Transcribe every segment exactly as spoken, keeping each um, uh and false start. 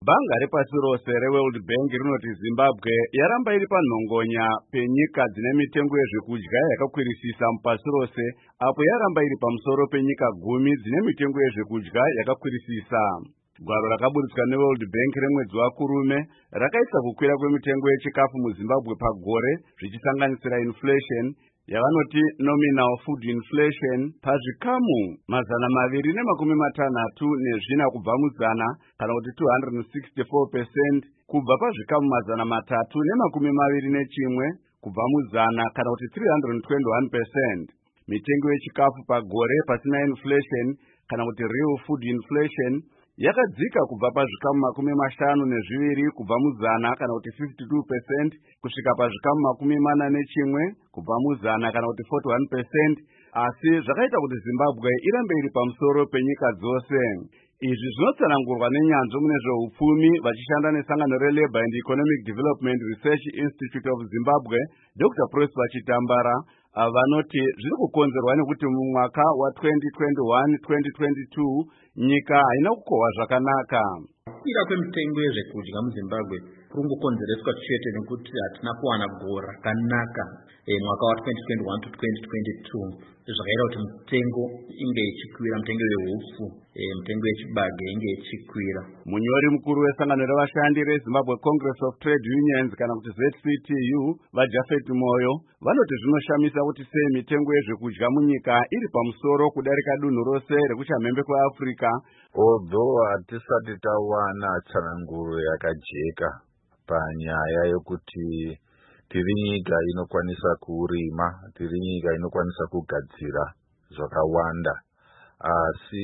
Banga repasi rose reWorld Bank rinoti Zimbabwe yaramba iri panhongonya penyika dzine mitengo yezvekudya yakakwirisisa mupasi rose, apo yaramba iri pamusoro penyika gumi dzine mitengo yezvekudya yakakwirisisa. Gwaro rakaburitswa neWorld Bank remwedzi waKurume rakaisa kukwira kwemitengo yechikafu muZimbabwe pagore zvichisanganisira inflation yavanoti nominal food inflation pazvikamu mazana maviri nemakumi matanhatu nezvina kubva muzana kana kuti two hundred sixty-four percent kubva pazvikamu mazana matatu nemakumi maviri nechimwe kubva muzana kana kuti three hundred twenty-one percent. Mitengo yechikafu pagore pasina inflation kana kuti real food inflation yakadzika kubva pazvikamu makumi mashanu nezviviri kubva muzana kana kuti fifty-two percent kusvika pazvikamu makumi mana nechimwe kubva muzana kana kuti forty-one percent, asi zvakaita kuti Zimbabwe irambe iri pamusoro penyika dzose. Izvi zvinotsanangurwa nenyanzvi mune zveupfumi vachishanda nesangano reLabour and Economic Development Research Institute of Zimbabwe, Doctor Prosper Chitambara, vanoti zviri kukonzerwa nekuti mumwaka wa twenty twenty-one twenty twenty-two nyika haina kukohwa zvakanaka. Kukwira kwemitengo yezvekudya muZimbabwe kuri kungokonzereswa chete nekuti hatina kuwana gore rakanaka mwaka wa twenty twenty-one to twenty twenty-two zvakaita kuti mitengo inge ichikwira, mitengo yehupfu, mitengo yechibage inge ichikwira. Munyori mukuru wesangano revashandi reZimbabwe Congress of Trade Unions kana kuti Z C T U vaJafet Moyo vanoti zvinoshamisa kuti sei mitengo yezvekudya munyika iri pamusoro kudarika dunhu rose rekuchamhembe kweAfrica. Although hatisati tawana tsananguro yakajeka panyaya yokuti tiri nyika inokwanisa kurima, tiri nyika inokwanisa kugadzira zvakawanda, asi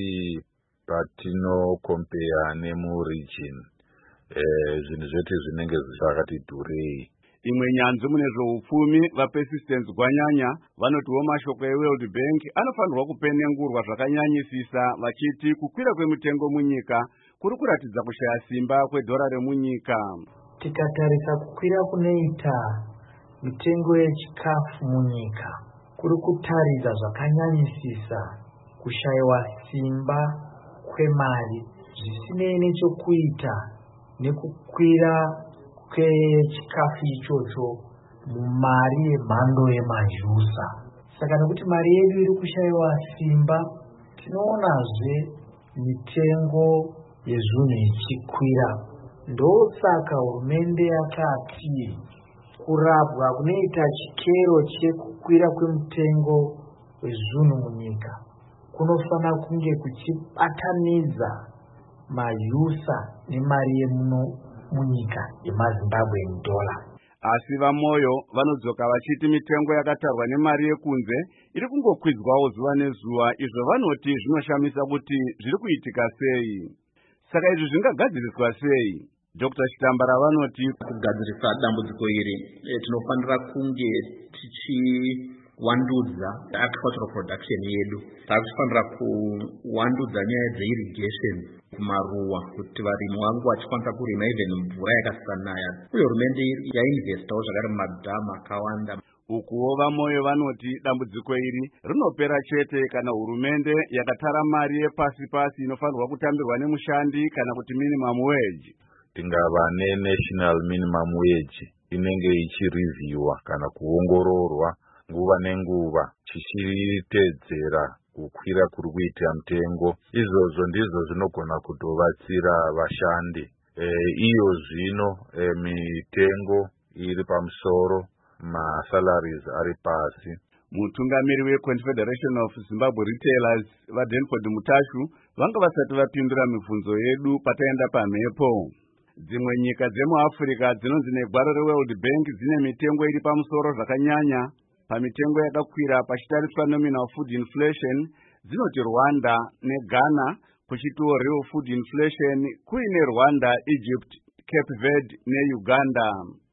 patinokompea nemuregion eh, zvinhu zvete zvinenge zvakati dhurei. Imwe nyanzvi mune zveupfumi vaPersistence Gwanyanya vanotiwo mashoko eWorld Bank anofanirwa kupenengurwa zvakanyanyisisa vachiti kukwira kwemitengo munyika kuri kuratidza kushaya simba kwedhora remunyika. Tikatarisa kukwira kunoita mitengo yechikafu munyika kuri kutaridza zvakanyanyisisa kushayiwa simba kwemari zvisinei nechokuita nekukwira kwechikafu ichocho mumari yemhando yemajusa. Saka nekuti mari yedu iri kushayiwa simba, tinoonazve mitengo yezvinhu ichikwira. Ndosaka hurumende yakati kurapwa kunoita chikero chekukwira kwemitengo wezvinhu munyika kunofanira kunge kuchibatanidza majusa nemari yemuno munyika yemaZimbabwe dollar. Asi vaMoyo vanodzoka vachiti mitengo yakatarwa nemari yekunze iri kungokwidzwawo zuva nezuva, izvo vanoti zvinoshamisa kuti zviri kuitika sei. Saka izvi zvingagadziriswa sei? Doctor Chitambara vanoti kugadzirisa dambudziko iri e, tinofanira kunge tichiwandudza agricultural production yedu. Takufanira kuwandudza nyaya dzeirrigation kumaruwa kuti varimi vangu vachikwanisa kurima even mvura yakasanaya, uye hurumende yainvestawo zvakare mumadhamu akawanda. Ukuwo vaMoyo vanoti dambudziko iri rinopera chete kana hurumende yakatara mari yepasi pasi inofanirwa kutambirwa nemushandi kana kuti minimum wage. Tingava nenational minimum wage inenge ichirevhiwa kana kuongororwa nguva nenguva chichitedzera kukwira kuri kuita mitengo. Izvozvo ndizvo zvinogona kutovatsira vashandi. E, iyo zvino e, mitengo iri pamusoro, masalaries ari pasi. Mutungamiri weConfederation of Zimbabwe Retailers vaDenford Mutashu vanga vasati vapindura mibvunzo yedu pataenda pamhepo. Dzimwe nyika dzemuAfrica dzinonzi negwaro reWorld Bank dzine mitengo iri pamusoro zvakanyanya pamitengo yakakwira pachitariswa nominal food inflation dzinoti Rwanda neGhana, kuchitiwo real food inflation kuine Rwanda, Egypt, Cape Verde neUganda.